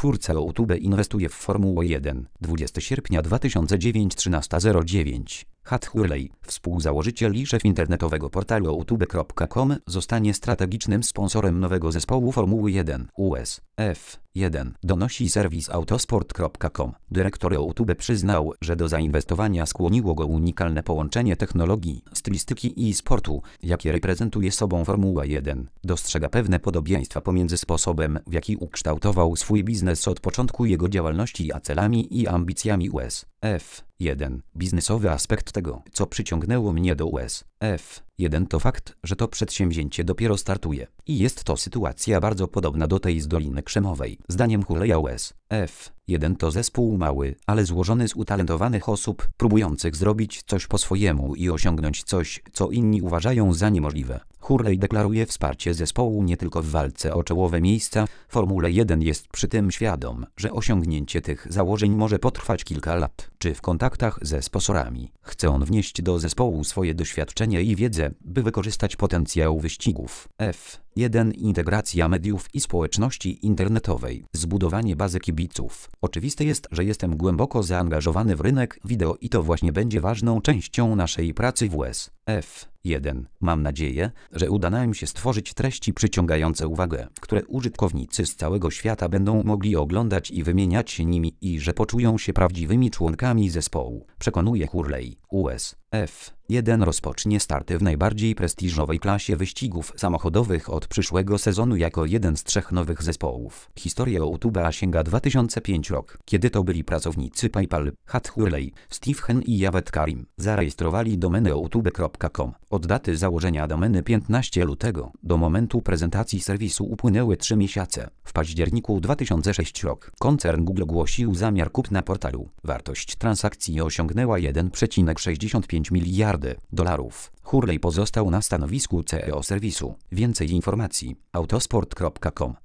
Twórca YouTube inwestuje w Formułę 1. 20 sierpnia 2009 13:09. Hugh Hurley, współzałożyciel i szef internetowego portalu youtube.com, zostanie strategicznym sponsorem nowego zespołu Formuły 1 US F1, donosi serwis autosport.com. Dyrektor YouTube przyznał, że do zainwestowania skłoniło go unikalne połączenie technologii, stylistyki i sportu, jakie reprezentuje sobą Formuła 1. Dostrzega pewne podobieństwa pomiędzy sposobem, w jaki ukształtował swój biznes od początku jego działalności, a celami i ambicjami US F1. Biznesowy aspekt tego, co przyciągnęło mnie do US F1, to fakt, że to przedsięwzięcie dopiero startuje. I jest to sytuacja bardzo podobna do tej z Doliny Krzemowej. Zdaniem Hurleya US F1 to zespół mały, ale złożony z utalentowanych osób, próbujących zrobić coś po swojemu i osiągnąć coś, co inni uważają za niemożliwe. Hurley deklaruje wsparcie zespołu nie tylko w walce o czołowe miejsca w Formule 1, jest przy tym świadom, że osiągnięcie tych założeń może potrwać kilka lat. Czy w kontaktach ze sponsorami chce on wnieść do zespołu swoje doświadczenie i wiedzę, by wykorzystać potencjał wyścigów F1, integracja mediów i społeczności internetowej, zbudowanie bazy kibiców. Oczywiste jest, że jestem głęboko zaangażowany w rynek wideo i to właśnie będzie ważną częścią naszej pracy w US F1. Mam nadzieję, że uda nam się stworzyć treści przyciągające uwagę, które użytkownicy z całego świata będą mogli oglądać i wymieniać się nimi i że poczują się prawdziwymi członkami zespołu, przekonuje Hurley. US F1 rozpocznie starty w najbardziej prestiżowej klasie wyścigów samochodowych od przyszłego sezonu jako jeden z 3 nowych zespołów. Historia YouTube'a sięga 2005 rok, kiedy to byli pracownicy PayPal, Hugh Hurley, Steve Hen i Javed Karim zarejestrowali domenę youtube.com. Od daty założenia domeny 15 lutego do momentu prezentacji serwisu upłynęły 3 miesiące. W październiku 2006 rok koncern Google ogłosił zamiar kupna portalu. Wartość transakcji osiągnęła $1,65 miliardy. Hurley pozostał na stanowisku CEO serwisu. Więcej informacji autosport.com